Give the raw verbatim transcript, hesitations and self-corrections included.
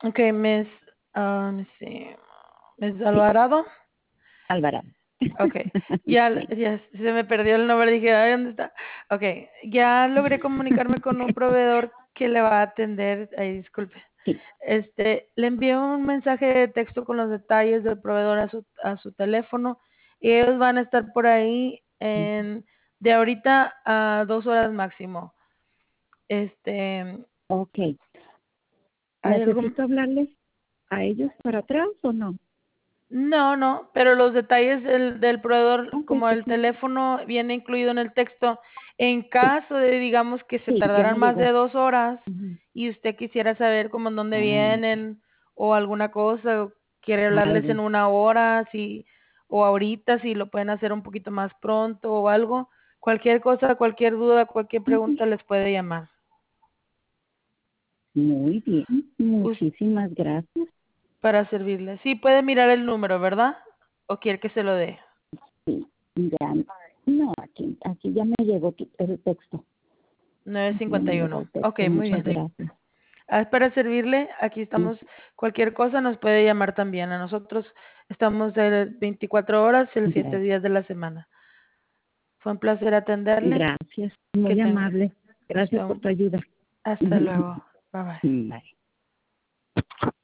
Ok, Miss, uh, let me see. Miss Sí, Alvarado. Alvarado. Ok, ya, Sí. ya se me perdió el nombre, dije, ay, ¿dónde está? Ok, ya logré comunicarme con un proveedor que le va a atender, ay, disculpe. Sí. Este, le envié un mensaje de texto con los detalles del proveedor a su, a su teléfono y ellos van a estar por ahí en, de ahorita a dos horas máximo. Este, Ok. ¿hay algo? ¿Necesito hablarles a ellos para atrás o no? No, no, pero los detalles del, del proveedor, Ok, como el perfecto. teléfono viene incluido en el texto, en Sí, caso de, digamos, que se sí, ya tardaran me más de llegó. dos horas Ujú. y usted quisiera saber cómo en dónde Ah, ok. vienen o alguna cosa, o quiere hablarles en Algo. una hora, si, o ahorita, si lo pueden hacer un poquito más pronto o algo, cualquier cosa, cualquier duda, cualquier Ujú. pregunta les puede llamar. Muy bien. Us- Muchísimas gracias. para servirle. Sí, puede mirar el número, ¿verdad? ¿O quiere que se lo dé? Sí, ya. No, aquí, aquí ya me llegó tu- el texto. Aquí ya me llegó el nueve cincuenta y uno. Ok, texto. muy Muchas bien. gracias. Ah, para servirle, aquí Mm, estamos. Cualquier cosa nos puede llamar también. A nosotros estamos de veinticuatro horas, el siete Gracias. días de la semana. Fue un placer atenderle. Gracias. Que Muy tenga amable. usted Gracias por un... tu ayuda. Hasta luego. Bye bye. Bye.